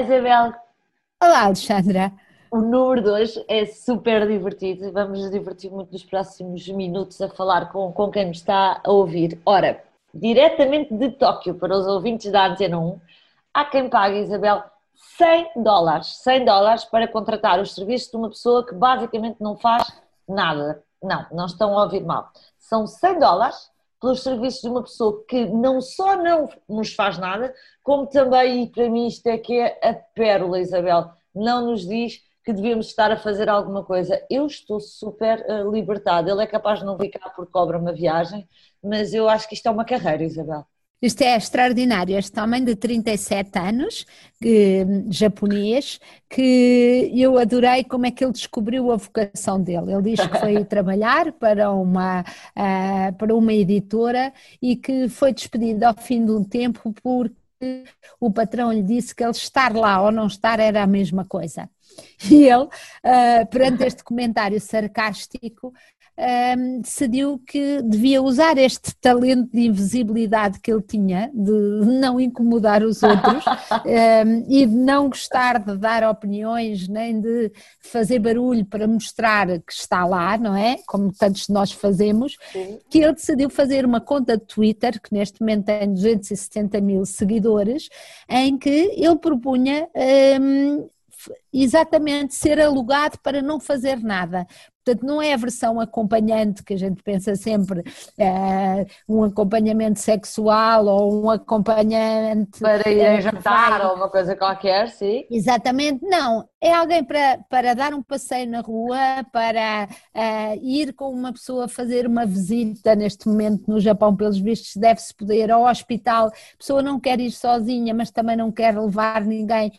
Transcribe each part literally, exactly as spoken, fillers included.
Isabel, Olá, Alexandra. o número dois é super divertido e vamos nos divertir muito nos próximos minutos a falar com, com quem nos está a ouvir. Ora, diretamente de Tóquio para os ouvintes da Antena um, há quem pague, Isabel, cem dólares, cem dólares para contratar os serviços de uma pessoa que basicamente não faz nada. Não, não estão a ouvir mal. São cem dólares pelos serviços de uma pessoa que não só não nos faz nada, como também, e para mim isto é que é a pérola, Isabel, não nos diz que devíamos estar a fazer alguma coisa. Eu estou super uh, libertada. Ele é capaz de não vir cá porque cobra uma viagem, mas eu acho que isto é uma carreira, Isabel. Isto é extraordinário. Este homem de trinta e sete anos, que, japonês, que eu adorei como é que ele descobriu a vocação dele. Ele diz que foi trabalhar para uma, uh, para uma editora e que foi despedido ao fim de um tempo porque o patrão lhe disse que ele estar lá ou não estar era a mesma coisa. E ele, uh, perante este comentário sarcástico, um, decidiu que devia usar este talento de invisibilidade que ele tinha, de não incomodar os outros um, e de não gostar de dar opiniões, nem de fazer barulho para mostrar que está lá, não é? Como tantos de nós fazemos, Sim. que ele decidiu fazer uma conta de Twitter, que neste momento tem duzentos e setenta mil seguidores, em que ele propunha um, exatamente ser alugado para não fazer nada. Portanto, não é a versão acompanhante que a gente pensa sempre, uh, um acompanhamento sexual ou um acompanhante Para ir a uh, que jantar vai... ou uma coisa qualquer, sim. Exatamente, não, é alguém para, para dar um passeio na rua, para uh, ir com uma pessoa fazer uma visita, neste momento no Japão pelos vistos deve-se poder ao hospital, a pessoa não quer ir sozinha mas também não quer levar ninguém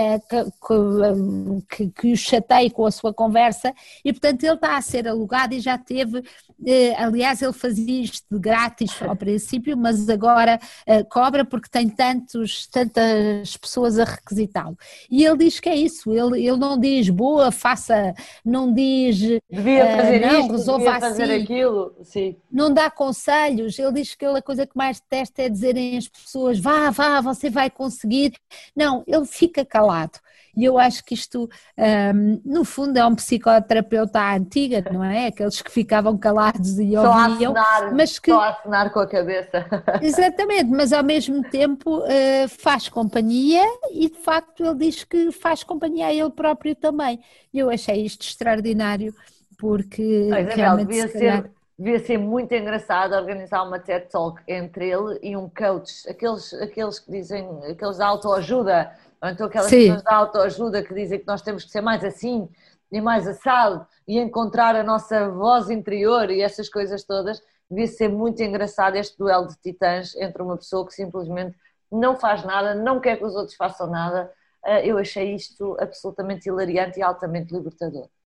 uh, que, que, que o chateie com a sua conversa e portanto ele está a ser alugado e já teve, uh, aliás ele fazia isto de grátis ao princípio mas agora uh, cobra porque tem tantos, tantas pessoas a requisitá-lo. E ele diz que é isso, ele, ele não diz boa, faça, não diz Devia uh, fazer não, isto, resolva devia fazer assim, aquilo, sim. não dá conselhos, ele diz que a coisa que mais detesta é dizerem às pessoas, vá, vá, você vai conseguir, não, ele fica calado. E eu acho que isto, um, no fundo, é um psicoterapeuta à antiga, não é? Aqueles que ficavam calados e Só a ouviam, acenar, mas só que a acenar com a cabeça. exatamente, mas ao mesmo tempo uh, faz companhia e de facto ele diz que faz companhia a ele próprio também. Eu achei isto extraordinário Oh, porque Isabel, realmente se devia calhar... ser, devia ser muito engraçado organizar uma TED Talk entre ele e um coach, aqueles, aqueles que dizem, aqueles da autoajuda, ou então aquelas pessoas Sim, da autoajuda que dizem que nós temos que ser mais assim e mais assado e encontrar a nossa voz interior e essas coisas todas. Devia ser muito engraçado este duelo de titãs entre uma pessoa que simplesmente não faz nada, não quer que os outros façam nada. Eu achei isto absolutamente hilariante e altamente libertador.